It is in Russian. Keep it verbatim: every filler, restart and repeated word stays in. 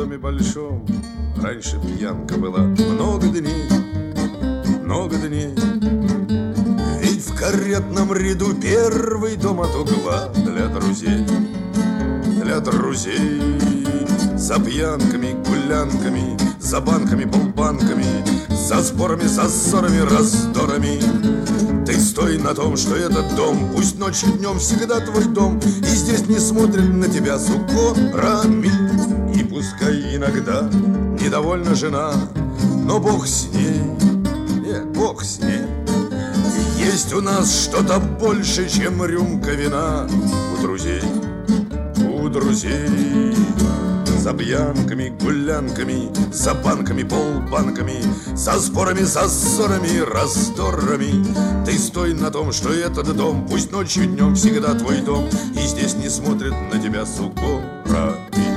доме большом раньше пьянка была. Много дней, много дней. Ведь в каретном ряду первый дом от угла для друзей, для друзей. За пьянками, гулянками, за банками, полбанками, за спорами, за ссорами, раздорами. Ты стой на том, что этот дом, пусть ночью, днем всегда твой дом, и здесь не смотрят на тебя с укорами. И пускай иногда недовольна жена, но Бог с ней, нет, Бог с ней. Есть у нас что-то больше, чем рюмка вина. У друзей, у друзей. За пьянками, гулянками, за банками, полбанками, за спорами, за ссорами, раздорами. Ты стой на том, что этот дом, пусть ночью, днем всегда твой дом, и здесь не смотрят на тебя с укорами.